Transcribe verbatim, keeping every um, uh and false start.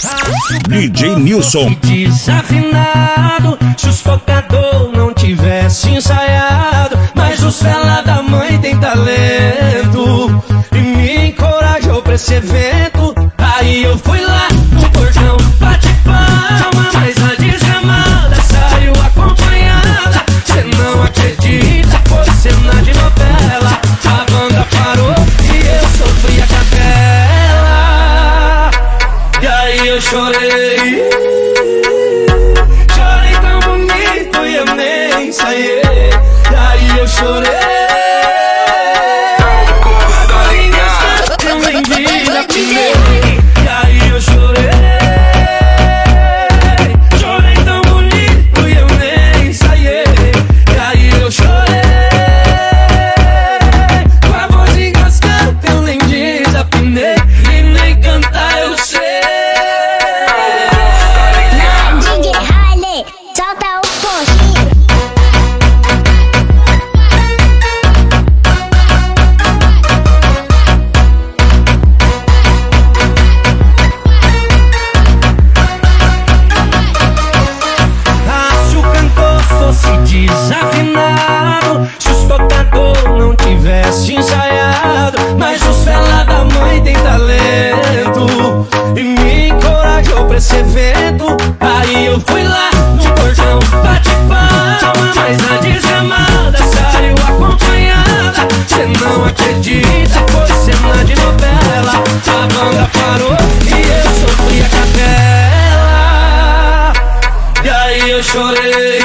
D J Nilson. Desafinado, se os tocador não tivesse ensaiado, mas os fela da mãe tem talento e me encorajou pra esse evento. Aí eu fui lá no portão, bate palma, mas a desgramada saiu acompanhada. Cê não acredita, foi cena de novela. A banda parou e eu sofri a capela. E aí eu chorei, chorei tão bonito e eu nem ensaiei. E aí eu chorei, eu nem desapinei. E aí eu chorei, chorei tão bonito e eu nem ensaiei. E aí eu chorei, com a voz engasgada eu nem desapinei. E nem cantar eu sei. D J Harley, solta o pontinho. Ah, se o cantor fosse desafinado, se os tocador não tivesse ensaiado, mas os fela da mãe tem talento e me encorajou pra esse evento. Aí eu fui lá no portão, bate palma, mas a desgramada saiu acompanhada. Cê não acredita, foi cena de novela. A banda parou e eu sofri a capela. E aí eu chorei,